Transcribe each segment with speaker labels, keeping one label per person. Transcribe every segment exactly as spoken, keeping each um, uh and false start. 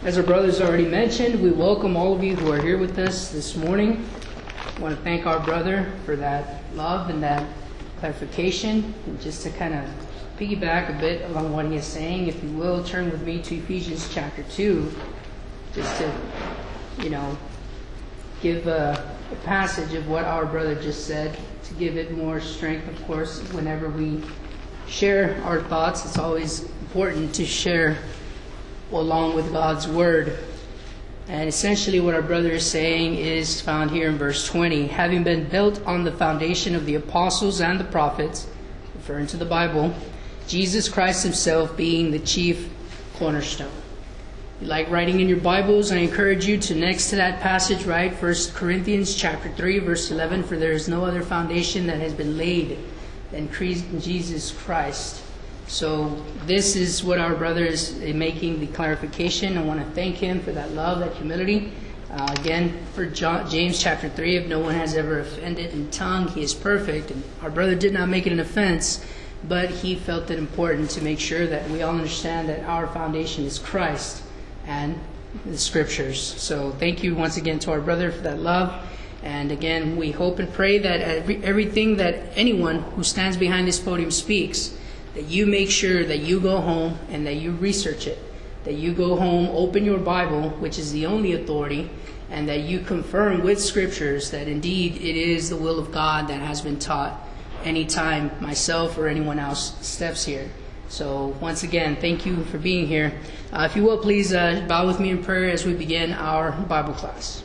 Speaker 1: As our brothers already mentioned, we welcome all of you who are here with us this morning. I want to thank our brother for that love and that clarification. And just to kind of piggyback a bit along what he is saying, if you will, turn with me to Ephesians chapter two, just to, you know, give a, a passage of what our brother just said, to give it more strength, of course. Whenever we share our thoughts, it's always important to share along with God's Word. And essentially what our brother is saying is found here in verse twenty. Having been built on the foundation of the apostles and the prophets, referring to the Bible, Jesus Christ himself being the chief cornerstone. If you like writing in your Bibles, I encourage you to, next to that passage, write First Corinthians chapter three, verse eleven, for there is no other foundation that has been laid than Jesus Christ. So this is what our brother is making the clarification. I want to thank him for that love, that humility. Uh, again, for John, James chapter three, if no one has ever offended in tongue, he is perfect. And our brother did not make it an offense, but he felt it important to make sure that we all understand that our foundation is Christ and the Scriptures. So thank you once again to our brother for that love. And again, we hope and pray that every, everything that anyone who stands behind this podium speaks, that you make sure that you go home and that you research it. That you go home, open your Bible, which is the only authority, and that you confirm with Scriptures that indeed it is the will of God that has been taught anytime myself or anyone else steps here. So once again, thank you for being here. Uh, if you will, please uh, bow with me in prayer as we begin our Bible class.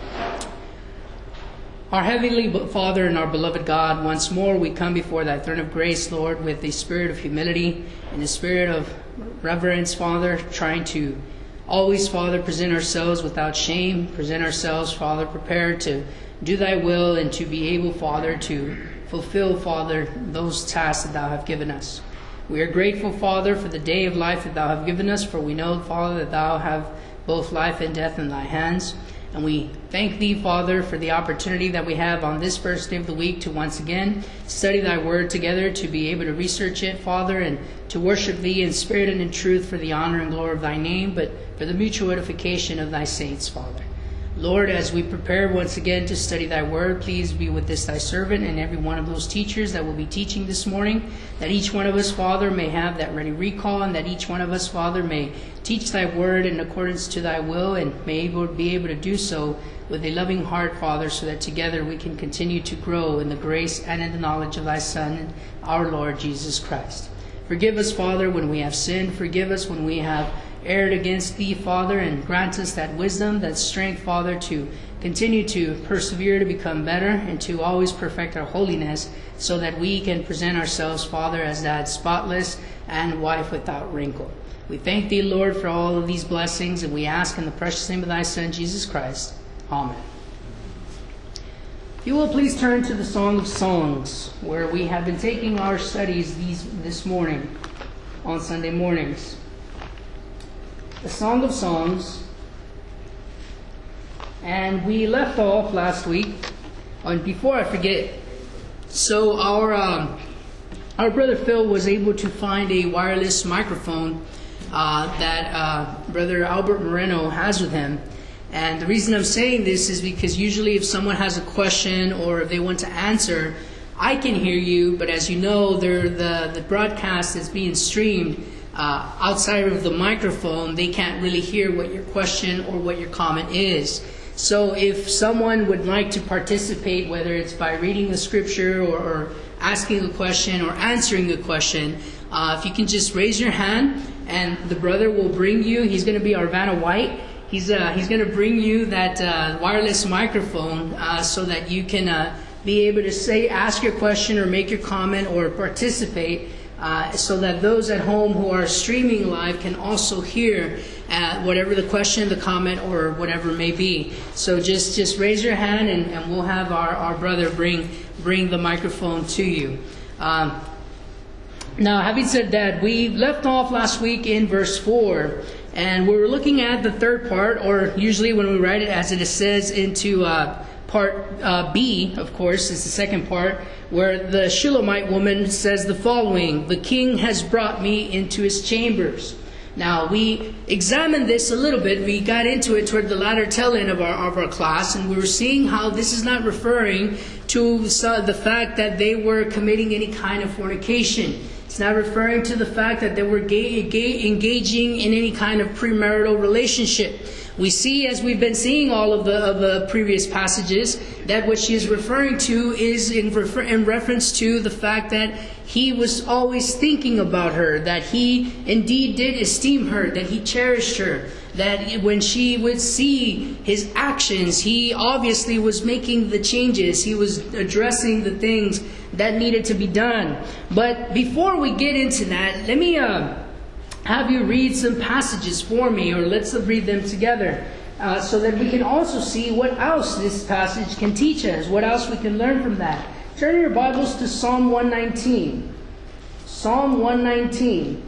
Speaker 1: Our Heavenly Father and our beloved God, once more we come before Thy throne of grace, Lord, with the spirit of humility and the spirit of reverence, Father, trying to always, Father, present ourselves without shame, present ourselves, Father, prepared to do Thy will and to be able, Father, to fulfill, Father, those tasks that Thou have given us. We are grateful, Father, for the day of life that Thou have given us, for we know, Father, that Thou have both life and death in Thy hands. And we thank Thee, Father, for the opportunity that we have on this first day of the week to once again study Thy Word together, to be able to research it, Father, and to worship Thee in spirit and in truth for the honor and glory of Thy name, but for the mutual edification of Thy saints, Father. Lord, as we prepare once again to study Thy Word, please be with this Thy servant and every one of those teachers that will be teaching this morning, that each one of us, Father, may have that ready recall, and that each one of us, Father, may teach Thy Word in accordance to Thy will, and may able, be able to do so with a loving heart, Father, so that together we can continue to grow in the grace and in the knowledge of Thy Son, our Lord Jesus Christ. Forgive us, Father, when we have sinned. Forgive us when we have erred against Thee, Father, and grant us that wisdom, that strength, Father, to continue to persevere, to become better, and to always perfect our holiness, so that we can present ourselves, Father, as that spotless and wife without wrinkle. We thank Thee, Lord, for all of these blessings, and we ask in the precious name of Thy Son, Jesus Christ. Amen. If you will please turn to the Song of Songs, where we have been taking our studies these, this morning on Sunday mornings. The Song of Songs, and we left off last week, and before I forget, so our um, our brother Phil was able to find a wireless microphone uh, that uh, brother Albert Moreno has with him, and the reason I'm saying this is because usually if someone has a question or if they want to answer, I can hear you, but as you know, the the broadcast is being streamed. Uh, outside of the microphone, they can't really hear what your question or what your comment is. So if someone would like to participate, whether it's by reading the scripture or, or asking a question or answering a question, uh, if you can just raise your hand and the brother will bring you, he's going to be Arvana White, he's, uh, he's going to bring you that uh, wireless microphone uh, so that you can uh, be able to say, ask your question or make your comment or participate. Uh, so that those at home who are streaming live can also hear uh, whatever the question, the comment, or whatever may be. So just, just raise your hand and, and we'll have our, our brother bring bring the microphone to you. Um, now, having said that, we left off last week in verse four, and we were looking at the third part, or usually when we write it as it says into uh, part uh, B, of course, is the second part, where the Shulamite woman says the following: "The king has brought me into his chambers." Now, we examined this a little bit. We got into it toward the latter tail end of our, of our class, and we were seeing how this is not referring to the fact that they were committing any kind of fornication. It's not referring to the fact that they were gay, gay, engaging in any kind of premarital relationship. We see, as we've been seeing all of the, of the previous passages, that what she is referring to is in, refer, in reference to the fact that he was always thinking about her, that he indeed did esteem her, that he cherished her, that when she would see his actions, he obviously was making the changes, he was addressing the things that needed to be done. But before we get into that, let me uh, have you read some passages for me, or let's read them together, uh, so that we can also see what else this passage can teach us, what else we can learn from that. Turn your Bibles to Psalm one nineteen. Psalm one nineteen.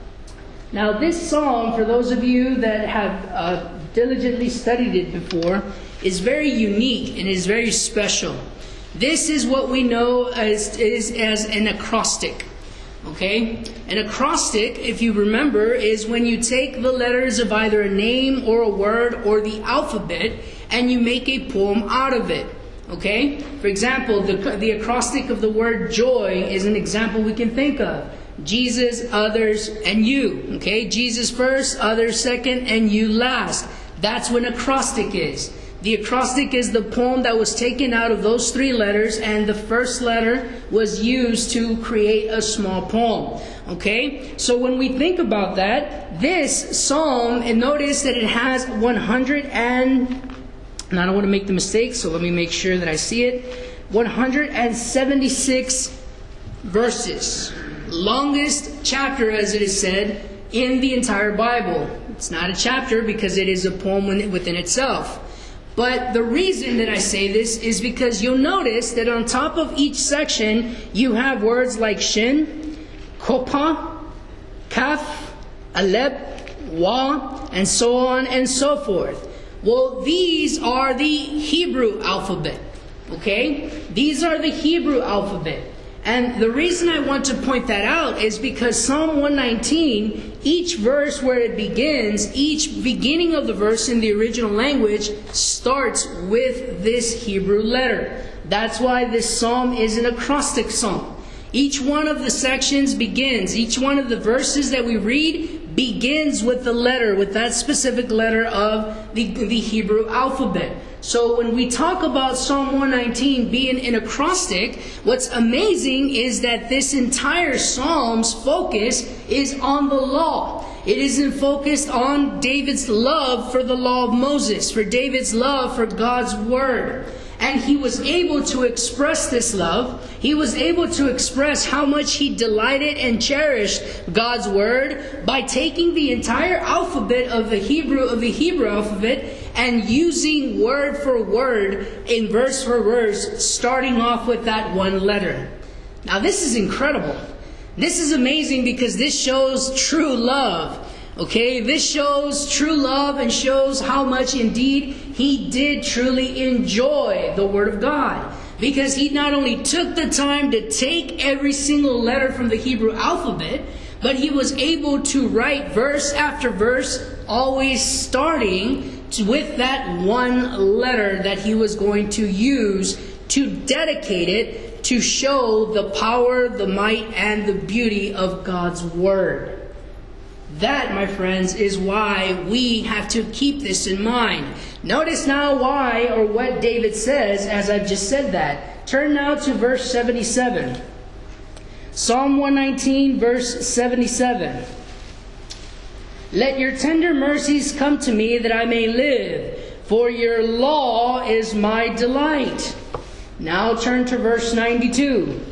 Speaker 1: Now this psalm, for those of you that have uh, diligently studied it before, is very unique and is very special. This is what we know as, is as an acrostic. Okay? An acrostic, if you remember, is when you take the letters of either a name or a word or the alphabet and you make a poem out of it. Okay? For example, the, the acrostic of the word joy is an example we can think of. Jesus, others, and you. Okay? Jesus first, others second, and you last. That's what an acrostic is. The acrostic is the poem that was taken out of those three letters, and the first letter was used to create a small poem. Okay? So when we think about that, this psalm, and notice that it has one hundred and... And I don't want to make the mistake, so let me make sure that I see it. one hundred seventy-six verses. Longest chapter, as it is said, in the entire Bible. It's not a chapter because it is a poem within itself. But the reason that I say this is because you'll notice that on top of each section, you have words like Shin, Kopa, Kaf, Alep, Wa, and so on and so forth. Well, these are the Hebrew alphabet, okay? These are the Hebrew alphabet. And the reason I want to point that out is because Psalm one nineteen, each verse where it begins, each beginning of the verse in the original language starts with this Hebrew letter. That's why this psalm is an acrostic psalm. Each one of the sections begins, each one of the verses that we read begins with the letter, with that specific letter of the, the Hebrew alphabet. So when we talk about Psalm one nineteen being an acrostic, what's amazing is that this entire psalm's focus is on the law. It isn't focused on David's love for the law of Moses, for David's love for God's word. And he was able to express this love. He was able to express how much he delighted and cherished God's word by taking the entire alphabet of the Hebrew of the Hebrew alphabet and using word for word in verse for verse, starting off with that one letter. Now this is incredible. This is amazing because this shows true love. Okay, this shows true love and shows how much indeed he did truly enjoy the Word of God. Because he not only took the time to take every single letter from the Hebrew alphabet, but he was able to write verse after verse, always starting with that one letter that he was going to use to dedicate it to show the power, the might, and the beauty of God's Word. That, my friends, is why we have to keep this in mind. Notice now why, or what David says, as I've just said that. Turn now to verse seventy-seven. Psalm one nineteen, verse seventy-seven. Let your tender mercies come to me that I may live, for your law is my delight. Now turn to verse ninety-two.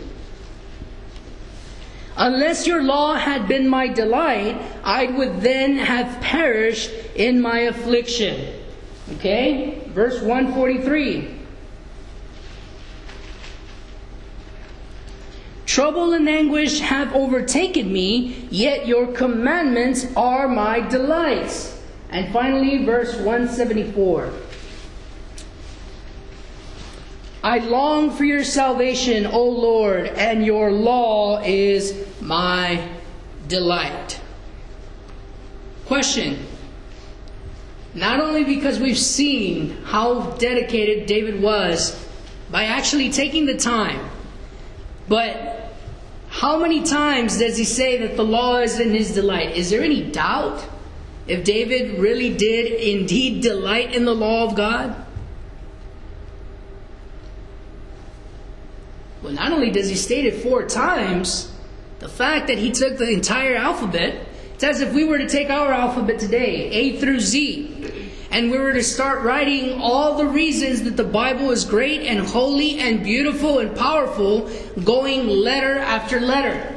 Speaker 1: Unless your law had been my delight, I would then have perished in my affliction. Okay? Verse one forty-three. Trouble and anguish have overtaken me, yet your commandments are my delights. And finally, verse one seventy-four. I long for your salvation, O Lord, and your law is my delight. Question. Not only because we've seen how dedicated David was by actually taking the time, but how many times does he say that the law is in his delight? Is there any doubt if David really did indeed delight in the law of God? Well, not only does he state it four times, the fact that he took the entire alphabet, it's as if we were to take our alphabet today, A through Z, and we were to start writing all the reasons that the Bible is great and holy and beautiful and powerful, going letter after letter.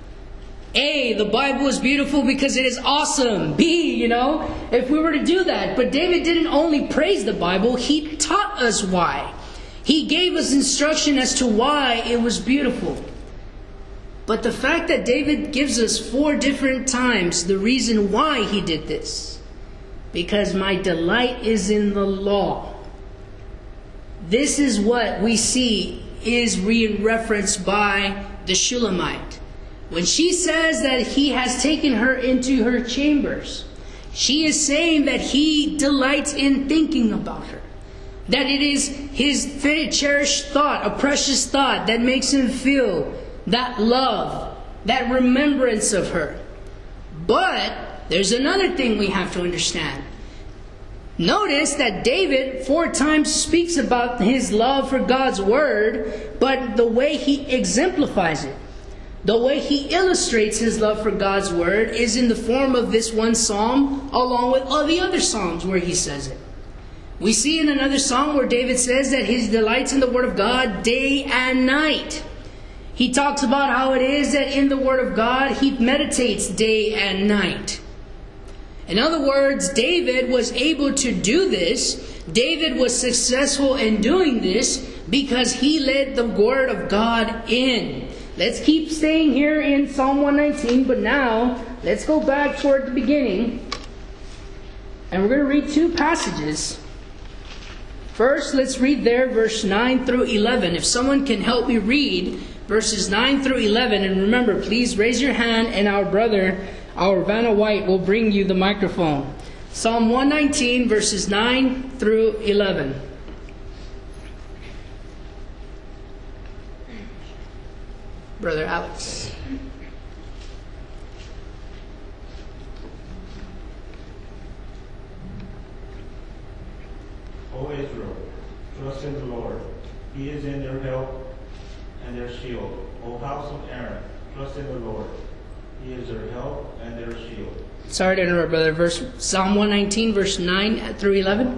Speaker 1: A, the Bible is beautiful because it is awesome. B, you know, if we were to do that. But David didn't only praise the Bible, he taught us why. He gave us instruction as to why it was beautiful. But the fact that David gives us four different times the reason why he did this, because my delight is in the law. This is what we see is re-referenced by the Shulamite. When she says that he has taken her into her chambers, she is saying that he delights in thinking about her. That it is his very cherished thought, a precious thought that makes him feel that love, that remembrance of her. But there's another thing we have to understand. Notice that David four times speaks about his love for God's word, but the way he exemplifies it, the way he illustrates his love for God's word is in the form of this one psalm, along with all the other psalms where he says it. We see in another psalm where David says that he delights in the word of God day and night. He talks about how it is that in the word of God he meditates day and night. In other words, David was able to do this. David was successful in doing this because he let the word of God in. Let's keep staying here in Psalm one nineteen, but now let's go back toward the beginning. And we're going to read two passages. First, let's read there verse nine through eleven. If someone can help me read verses nine through eleven, and remember, please raise your hand and our brother, our Vanna White, will bring you the microphone. Psalm one nineteen, verses nine through eleven. Brother Alex.
Speaker 2: O Israel, trust in the Lord. He is in their help and their shield. O house of Aaron, trust in the Lord. He is their help and their shield.
Speaker 1: Sorry to interrupt, brother. Verse Psalm one nineteen, verse nine through eleven.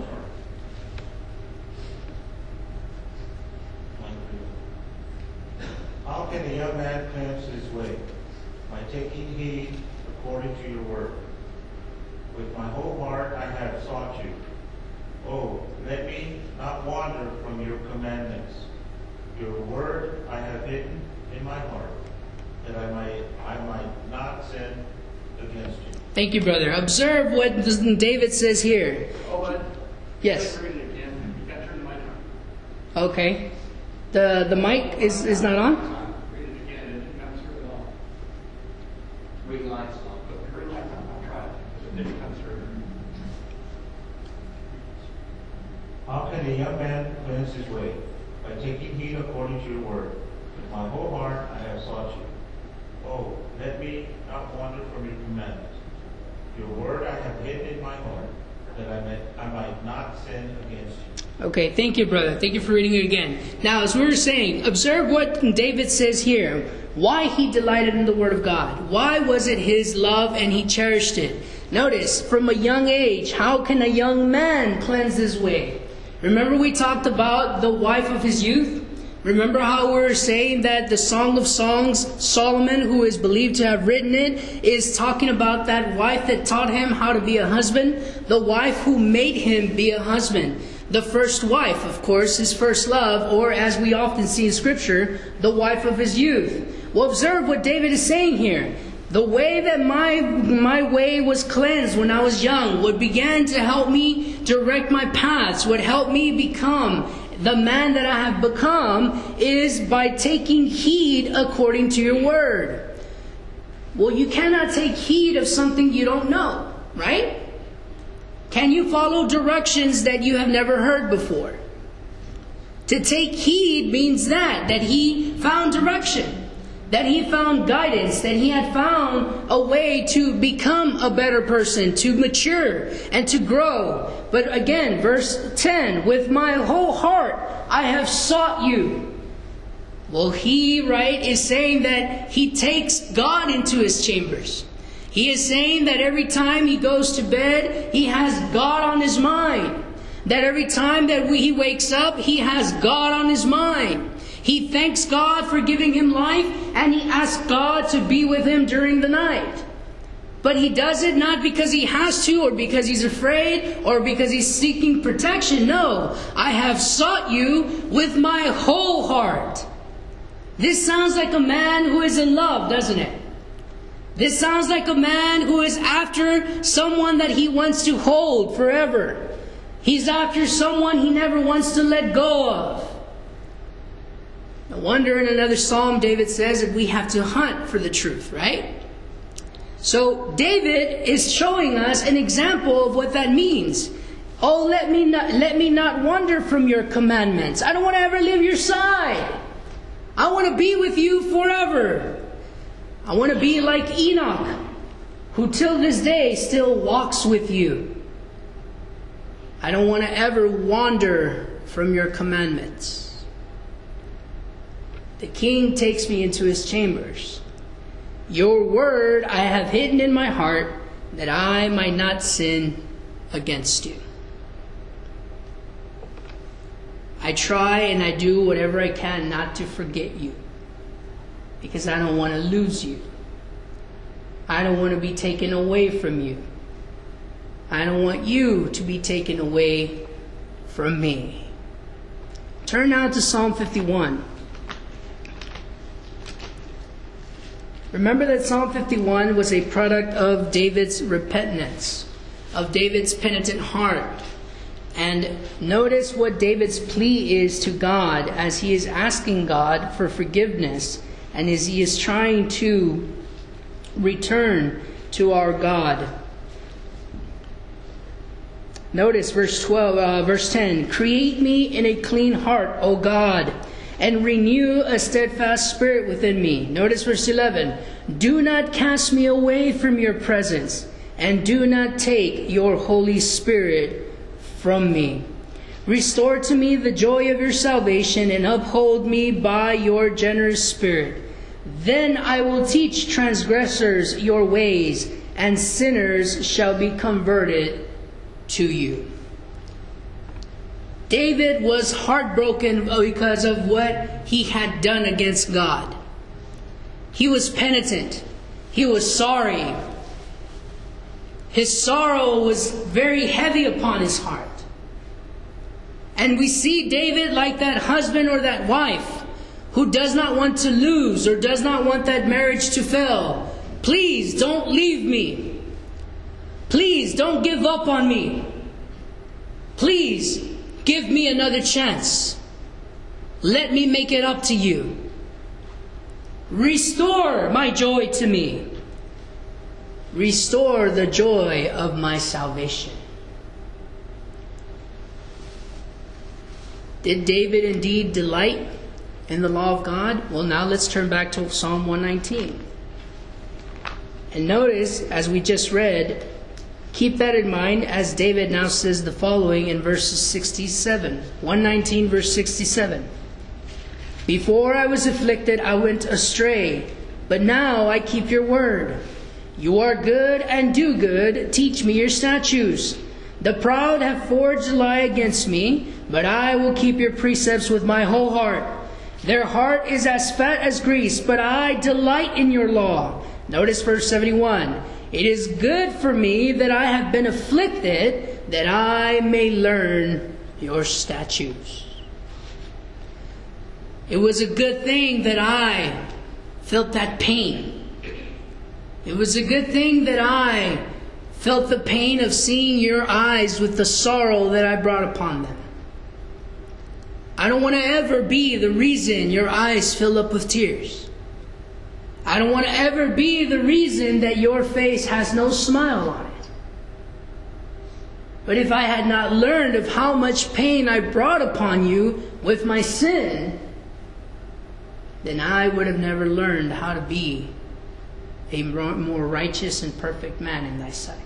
Speaker 2: How can a young man cleanse his way? By taking heed according to your word. With my whole heart I have sought you. Oh, let me not wander from your commandments. Your word I have hidden in my heart, that I might I might not sin against you.
Speaker 1: Thank you, brother. Observe what David says here.
Speaker 3: Oh, but
Speaker 1: yes.
Speaker 3: read it again. You got to turn the mic on.
Speaker 1: Okay. The the mic is, is not on?
Speaker 3: Read it again. It didn't come through at all.
Speaker 4: Green light's on.
Speaker 3: Put the green light on. I'll try it. It didn't come through.
Speaker 2: How can a young man cleanse his way? By taking heed according to your word. With my whole heart I have sought you. Oh, let me not wander from your commandments. Your word I have hidden in my heart, that I might, I might not sin against you.
Speaker 1: Okay, thank you, brother. Thank you for reading it again. Now, as we were saying, observe what David says here. Why he delighted in the word of God. Why was it his love and he cherished it? Notice, from a young age, how can a young man cleanse his way? Remember we talked about the wife of his youth? Remember how we were saying that the Song of Songs, Solomon, who is believed to have written it, is talking about that wife that taught him how to be a husband? The wife who made him be a husband. The first wife, of course, his first love, or as we often see in Scripture, the wife of his youth. Well, observe what David is saying here. The way that my my way was cleansed when I was young, what began to help me direct my paths, what helped me become the man that I have become, is by taking heed according to your word. Well, you cannot take heed of something you don't know. right? Can you follow directions that you have never heard before? To take heed means that, that he found direction, that he found guidance, that he had found a way to become a better person, to mature and to grow. But again, verse ten, with my whole heart I have sought you. Well, he, right, is saying that he takes God into his chambers. He is saying that every time he goes to bed, he has God on his mind. That every time that we, he wakes up, he has God on his mind. He thanks God for giving him life, and he asks God to be with him during the night. But he does it not because he has to, or because he's afraid, or because he's seeking protection. No, I have sought you with my whole heart. This sounds like a man who is in love, doesn't it? This sounds like a man who is after someone that he wants to hold forever. He's after someone he never wants to let go of. No wonder in another psalm David says that we have to hunt for the truth, right? So David is showing us an example of what that means. Oh, let me not, let me not wander from your commandments. I don't want to ever leave your side. I want to be with you forever. I want to be like Enoch, who till this day still walks with you. I don't want to ever wander from your commandments. The king takes me into his chambers. Your word I have hidden in my heart, that I might not sin against you. I try and I do whatever I can not to forget you, because I don't want to lose you. I don't want to be taken away from you. I don't want you to be taken away from me. Turn now to Psalm fifty-one. Remember that Psalm fifty-one was a product of David's repentance, of David's penitent heart. And notice what David's plea is to God as he is asking God for forgiveness and as he is trying to return to our God. Notice verse twelve, uh, verse ten. Create me in a clean heart, O God, and renew a steadfast spirit within me. Notice verse eleven. Do not cast me away from your presence, and do not take your Holy Spirit from me. Restore to me the joy of your salvation, and uphold me by your generous spirit. Then I will teach transgressors your ways, and sinners shall be converted to you. David was heartbroken because of what he had done against God. He was penitent. He was sorry. His sorrow was very heavy upon his heart. And we see David like that husband or that wife who does not want to lose or does not want that marriage to fail. Please don't leave me. Please don't give up on me. Please give me another chance. Let me make it up to you. Restore my joy to me. Restore the joy of my salvation. Did David indeed delight in the law of God? Well, now let's turn back to Psalm one nineteen. And notice, as we just read, keep that in mind as David now says the following in verses sixty-seven. one nineteen verse sixty-seven. Before I was afflicted, I went astray, but now I keep your word. You are good and do good. Teach me your statutes. The proud have forged a lie against me, but I will keep your precepts with my whole heart. Their heart is as fat as grease, but I delight in your law. Notice verse seventy-one. It is good for me that I have been afflicted, that I may learn your statutes. It was a good thing that I felt that pain. It was a good thing that I felt the pain of seeing your eyes with the sorrow that I brought upon them. I don't want to ever be the reason your eyes fill up with tears. I don't want to ever be the reason that your face has no smile on it. But if I had not learned of how much pain I brought upon you with my sin, then I would have never learned how to be a more righteous and perfect man in thy sight.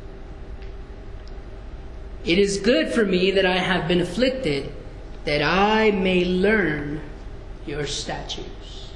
Speaker 1: It is good for me that I have been afflicted, that I may learn your statutes.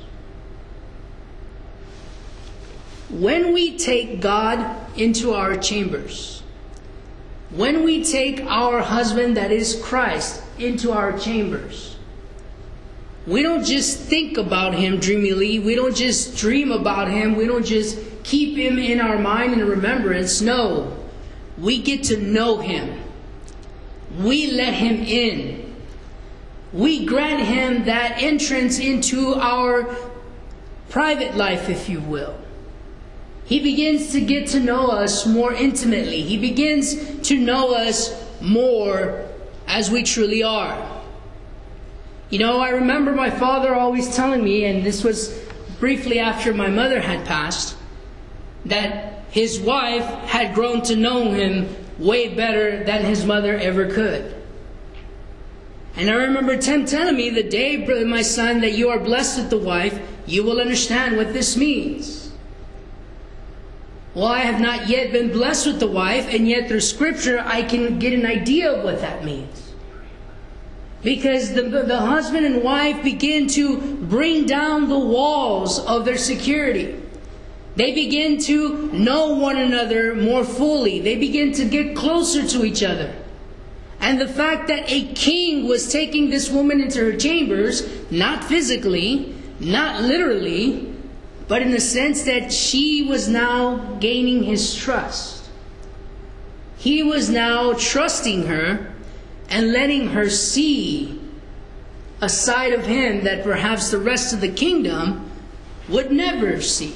Speaker 1: When we take God into our chambers, when we take our husband, that is Christ, into our chambers, we don't just think about him dreamily. We don't just dream about him. We don't just keep him in our mind and remembrance. No, we get to know him. We let him in. We grant him that entrance into our private life, if you will. He begins to get to know us more intimately. He begins to know us more as we truly are. You know, I remember my father always telling me, and this was briefly after my mother had passed, that his wife had grown to know him way better than his mother ever could. And I remember Tim telling me, the day, my son, that you are blessed with the wife, you will understand what this means. Well, I have not yet been blessed with the wife, and yet through Scripture I can get an idea of what that means. Because the, the husband and wife begin to bring down the walls of their security. They begin to know one another more fully. They begin to get closer to each other. And the fact that a king was taking this woman into her chambers, not physically, not literally, but in the sense that she was now gaining his trust. He was now trusting her and letting her see a side of him that perhaps the rest of the kingdom would never see.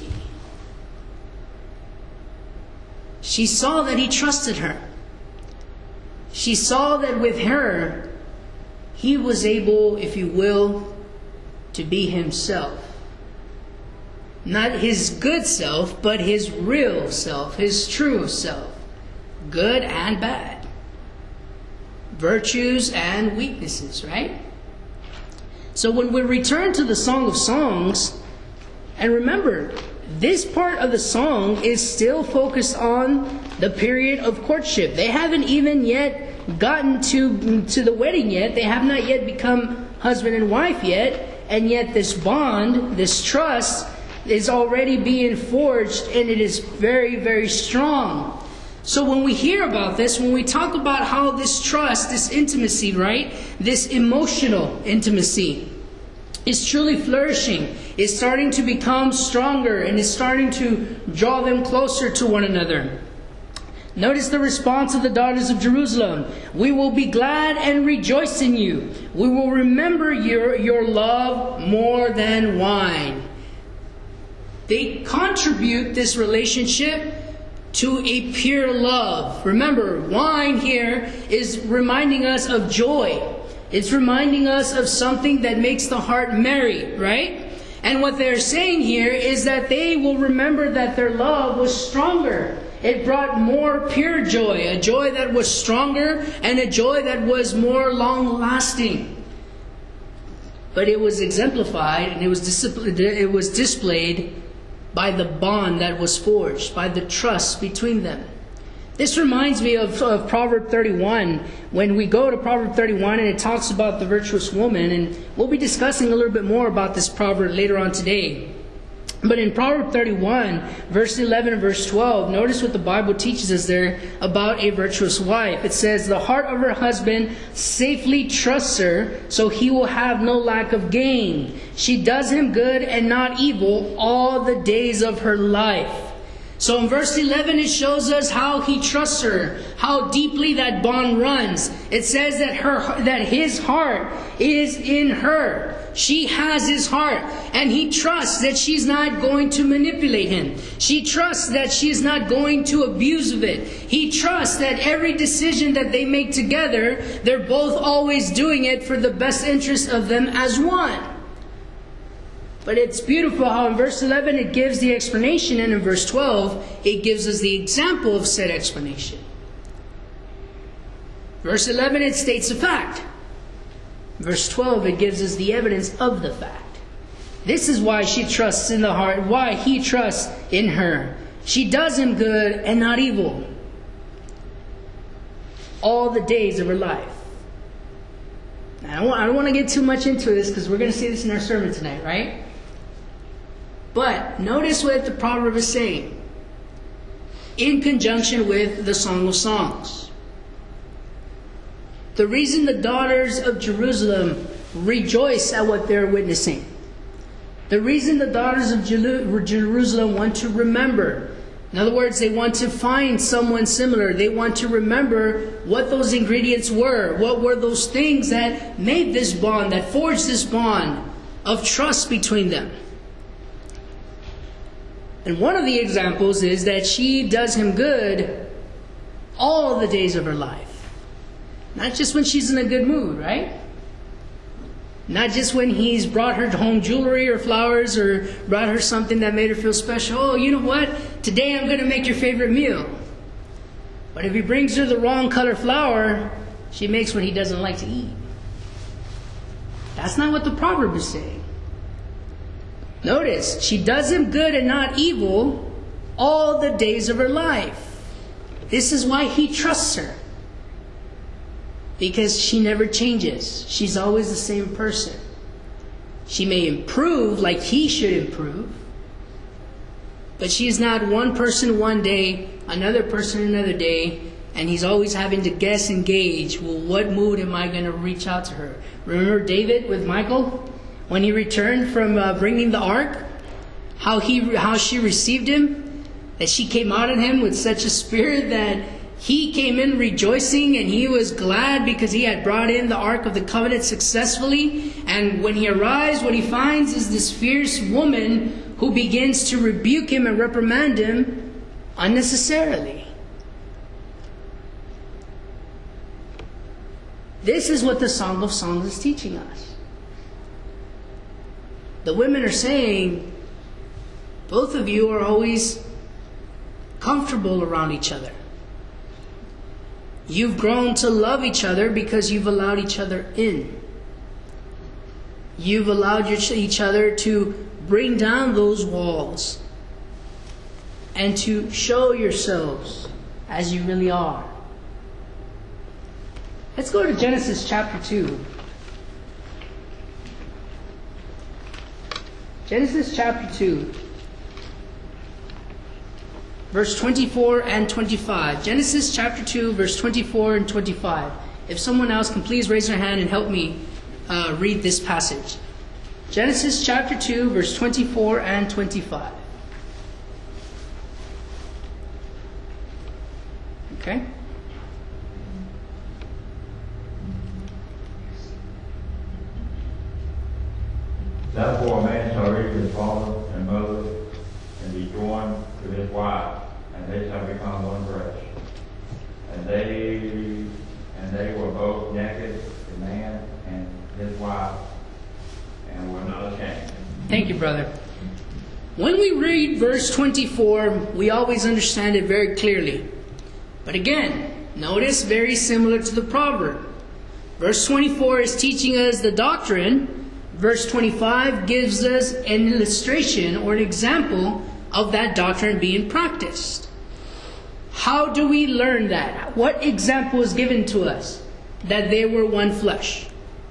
Speaker 1: She saw that he trusted her. She saw that with her, he was able, if you will, to be himself. Not his good self, but his real self, his true self. Good and bad. Virtues and weaknesses, right? So when we return to the Song of Songs, and remember, this part of the song is still focused on the period of courtship. They haven't even yet gotten to, to the wedding yet. They have not yet become husband and wife yet. And yet this bond, this trust, is already being forged, and it is very, very strong. So when we hear about this, when we talk about how this trust, this intimacy, right, this emotional intimacy is truly flourishing, is starting to become stronger, and is starting to draw them closer to one another. Notice the response of the daughters of Jerusalem. We will be glad and rejoice in you. We will remember your, your love more than wine. They contribute this relationship to a pure love. Remember, wine here is reminding us of joy. It's reminding us of something that makes the heart merry, right? And what they're saying here is that they will remember that their love was stronger. It brought more pure joy, a joy that was stronger and a joy that was more long-lasting. But it was exemplified and it was disciplined, it was displayed by the bond that was forged, by the trust between them. This reminds me of, of Proverb thirty-one. When we go to Proverb thirty-one and it talks about the virtuous woman, and we'll be discussing a little bit more about this proverb later on today. But in Proverb thirty-one, verse eleven and verse twelve, notice what the Bible teaches us there about a virtuous wife. It says, the heart of her husband safely trusts her, so he will have no lack of gain. She does him good and not evil all the days of her life. So in verse eleven, it shows us how he trusts her, how deeply that bond runs. It says that her, that his heart is in her. She has his heart, and he trusts that she's not going to manipulate him. She trusts that she is not going to abuse of it. He trusts that every decision that they make together, they're both always doing it for the best interest of them as one. But it's beautiful how in verse eleven it gives the explanation, and in verse twelve it gives us the example of said explanation. Notice what the Bible teaches us there about a virtuous woman, and we'll be discussing a little bit more about this proverb later on today. But in Proverb thirty-one, verse eleven and verse twelve, notice what the Bible teaches us there about a virtuous woman, and we'll be discussing a little bit more about this proverb later on today. It gives us the example of said explanation. Verse eleven, it states a fact. Verse twelve, it gives us the evidence of the fact. This is why she trusts in the heart, why he trusts in her. She does him good and not evil all the days of her life. Now, I don't want to get too much into this because we're going to see this in our sermon tonight, right? But notice what the proverb is saying in conjunction with the Song of Songs. The reason the daughters of Jerusalem rejoice at what they're witnessing. The reason the daughters of Jerusalem want to remember. In other words, they want to find someone similar. They want to remember what those ingredients were. What were those things that made this bond, that forged this bond of trust between them. And one of the examples is that she does him good all the days of her life. Not just when she's in a good mood, right? Not just when he's brought her home jewelry or flowers or brought her something that made her feel special. Oh, you know what? Today I'm going to make your favorite meal. But if he brings her the wrong color flower, she makes what he doesn't like to eat. That's not what the proverb is saying. Notice, she does him good and not evil all the days of her life. This is why he trusts her. Because she never changes. She's always the same person. She may improve like he should improve. But she is not one person one day, another person another day, and he's always having to guess and gauge, well, what mood am I going to reach out to her? Remember David with Michal? When he returned from uh, bringing the ark? How he, how she received him? That she came out at him with such a spirit that he came in rejoicing and he was glad because he had brought in the Ark of the Covenant successfully. And when he arrives, what he finds is this fierce woman who begins to rebuke him and reprimand him unnecessarily. This is what the Song of Songs is teaching us. The women are saying, both of you are always comfortable around each other. You've grown to love each other because you've allowed each other in. You've allowed your, each other to bring down those walls and to show yourselves as you really are. Let's go to Genesis chapter two. Genesis chapter two. Verse twenty-four and twenty-five. Genesis chapter two, verse twenty-four and twenty-five. If someone else can please raise their hand and help me uh, read this passage. Genesis chapter two, verse twenty-four and twenty-five. Okay?
Speaker 5: Therefore a man shall leave his father and mother and be joined to his wife, and they shall become one flesh. And they and they were both naked, the man and his wife, and were not ashamed.
Speaker 1: Thank you, brother. When we read verse twenty-four, we always understand it very clearly. But again, notice very similar to the proverb. Verse twenty-four is teaching us the doctrine. Verse twenty-five gives us an illustration or an example of that doctrine being practiced. How do we learn that? What example is given to us that they were one flesh?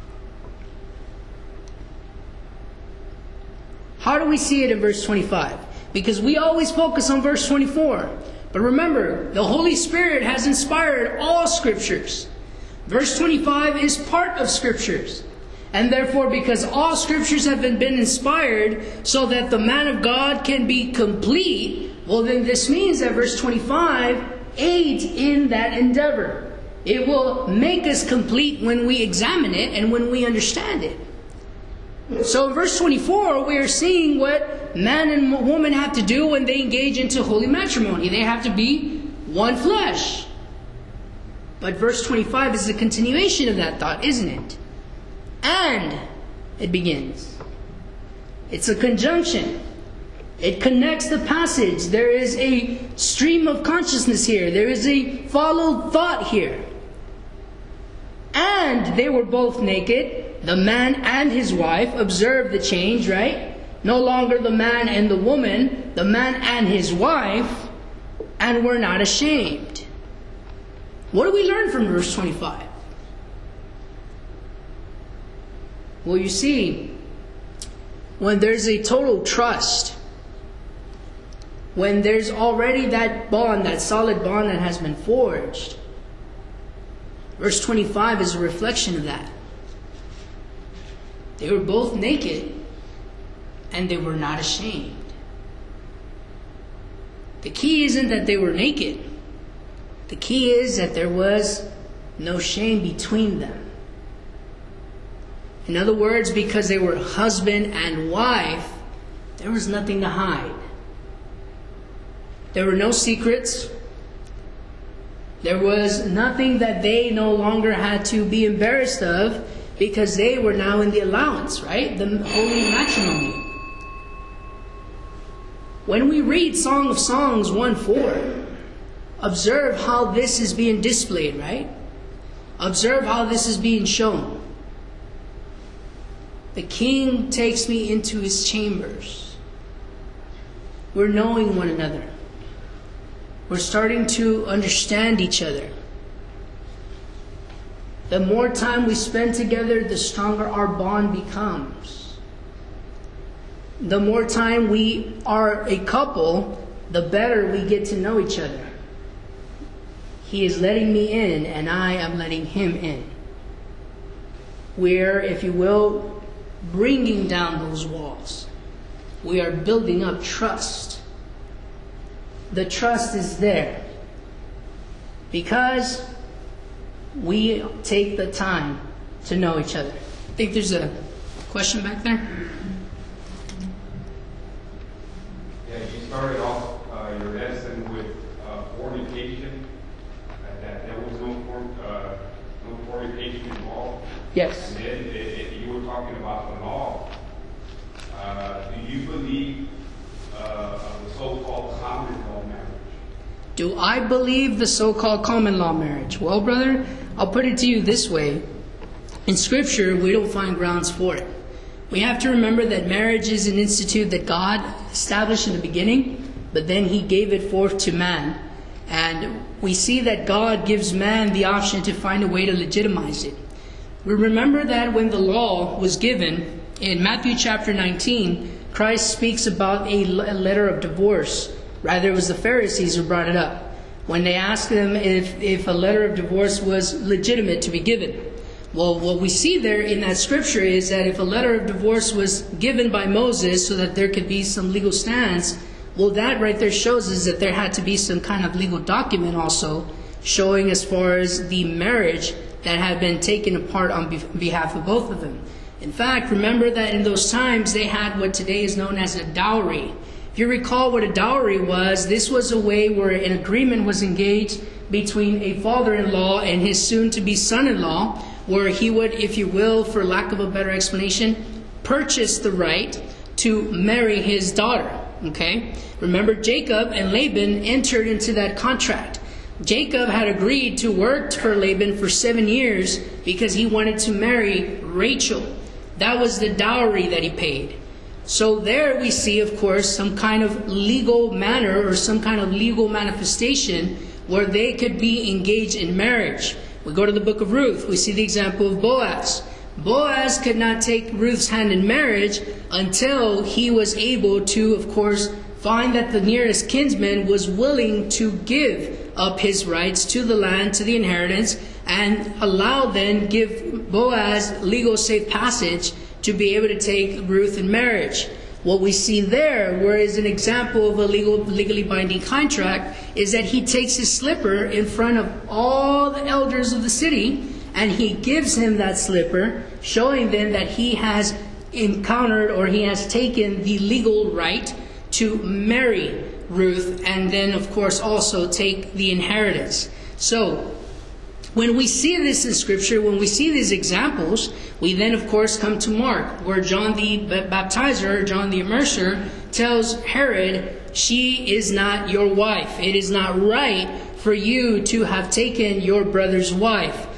Speaker 1: How do we see it in verse twenty-five? Because we always focus on verse twenty-four. But remember, the Holy Spirit has inspired all Scriptures. Verse twenty-five is part of Scriptures. And therefore, because all Scriptures have been, been inspired so that the man of God can be complete, well then this means that verse twenty-five aids in that endeavor. It will make us complete when we examine it and when we understand it. So in verse twenty-four, we are seeing what man and woman have to do when they engage into holy matrimony. They have to be one flesh. But verse twenty-five is a continuation of that thought, isn't it? And it begins. It's a conjunction. It connects the passage. There is a stream of consciousness here. There is a followed thought here. and they were both naked, the man and his wife. Observe the change, right? No longer the man and the woman, the man and his wife, and were not ashamed. What do we learn from verse twenty-five? Well, you see, when there's a total trust, when there's already that bond, that solid bond that has been forged, verse twenty-five is a reflection of that. They were both naked, and they were not ashamed. The key isn't that they were naked. The key is that there was no shame between them. In other words, because they were husband and wife, there was nothing to hide. There were no secrets. There was nothing that they no longer had to be embarrassed of, because they were now in the allowance, right? The holy matrimony. When we read Song of Songs one four, observe how this is being displayed, right? Observe how this is being shown. The king takes me into his chambers. We're knowing one another. We're starting to understand each other. The more time we spend together, the stronger our bond becomes. The more time we are a couple, the better we get to know each other. He is letting me in, and I am letting him in. We're, if you will, bringing down those walls. We are building up trust. The trust is there because we take the time to know each other. I think there's a question back there.
Speaker 6: Yeah, you started off uh, your lesson with uh, fornication. Uh, that there was no form, uh, no fornication involved.
Speaker 1: Yes.
Speaker 6: And then it, it, you were talking about the law. Uh, do you believe uh, of the so-called common law marriage?
Speaker 1: Do I believe the so-called common law marriage? Well, brother, I'll put it to you this way. In Scripture, we don't find grounds for it. We have to remember that marriage is an institute that God established in the beginning, but then He gave it forth to man. And we see that God gives man the option to find a way to legitimize it. We remember that when the law was given, in Matthew chapter nineteen, Christ speaks about a letter of divorce. Rather, it was the Pharisees who brought it up when they asked them if, if a letter of divorce was legitimate to be given. Well, what we see there in that scripture is that if a letter of divorce was given by Moses so that there could be some legal stance, well, that right there shows us that there had to be some kind of legal document also showing as far as the marriage that had been taken apart on behalf of both of them. In fact, remember that in those times they had what today is known as a dowry. If you recall what a dowry was, this was a way where an agreement was engaged between a father-in-law and his soon-to-be son-in-law, where he would, if you will, for lack of a better explanation, purchase the right to marry his daughter. Okay? Remember, Jacob and Laban entered into that contract. Jacob had agreed to work for Laban for seven years because he wanted to marry Rachel. That was the dowry that he paid. So there we see, of course, some kind of legal manner or some kind of legal manifestation where they could be engaged in marriage. We go to the book of Ruth. We see the example of Boaz. Boaz could not take Ruth's hand in marriage until he was able to, of course, find that the nearest kinsman was willing to give up his rights to the land, to the inheritance, and allow then, give Boaz legal safe passage to be able to take Ruth in marriage. What we see there, where is an example of a legal, legally binding contract, is that he takes his slipper in front of all the elders of the city, and he gives him that slipper, showing them that he has encountered or he has taken the legal right to marry Ruth, and then, of course, also take the inheritance. So, when we see this in Scripture, when we see these examples, we then, of course, come to Mark, where John the Baptizer, John the Immerser, tells Herod, she is not your wife. It is not right for you to have taken your brother's wife.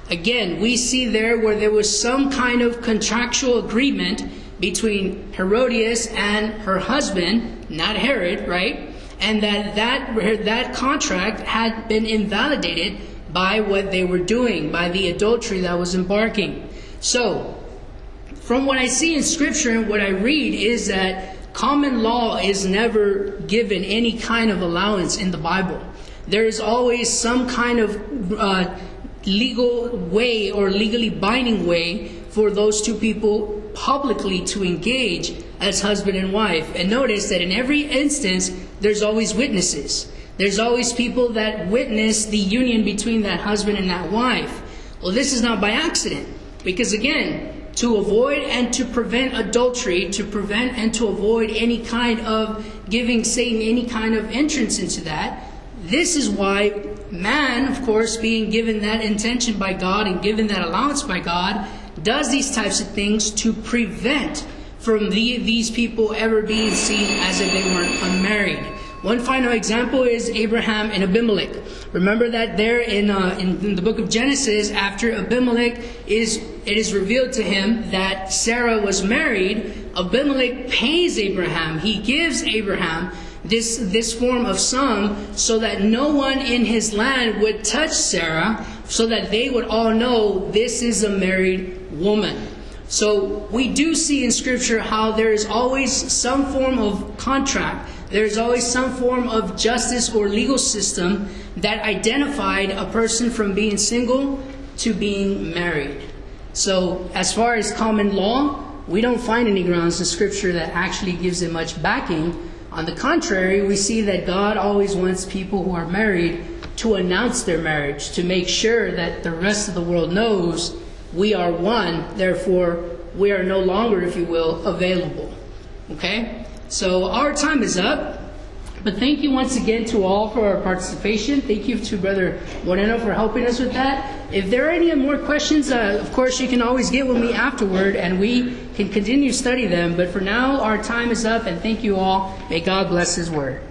Speaker 1: Again, we see there where there was some kind of contractual agreement between Herodias and her husband, not Herod, right? And that that, that contract had been invalidated by what they were doing, by the adultery that was embarking. So, from what I see in Scripture and what I read is that common law is never given any kind of allowance in the Bible. There is always some kind of uh, legal way or legally binding way for those two people publicly to engage as husband and wife. And notice that in every instance, there's always witnesses. There's always people that witness the union between that husband and that wife. Well, this is not by accident. Because again, to avoid and to prevent adultery, to prevent and to avoid any kind of giving Satan any kind of entrance into that, this is why man, of course, being given that intention by God and given that allowance by God, does these types of things to prevent from the, these people ever being seen as if they weren't unmarried. One final example is Abraham and Abimelech. Remember that there in, uh, in, in the book of Genesis, after Abimelech is, it is revealed to him that Sarah was married, Abimelech pays Abraham. He gives Abraham this, this form of sum so that no one in his land would touch Sarah, so that they would all know this is a married woman. So we do see in Scripture how there is always some form of contract. There is always some form of justice or legal system that identified a person from being single to being married. So as far as common law, we don't find any grounds in Scripture that actually gives it much backing. On the contrary, we see that God always wants people who are married to announce their marriage, to make sure that the rest of the world knows we are one, therefore we are no longer, if you will, available. Okay? So our time is up, but thank you once again to all for our participation. Thank you to Brother Moreno for helping us with that. If there are any more questions, uh, of course you can always get with me afterward and we can continue to study them. But for now, our time is up, and thank you all. May God bless His word.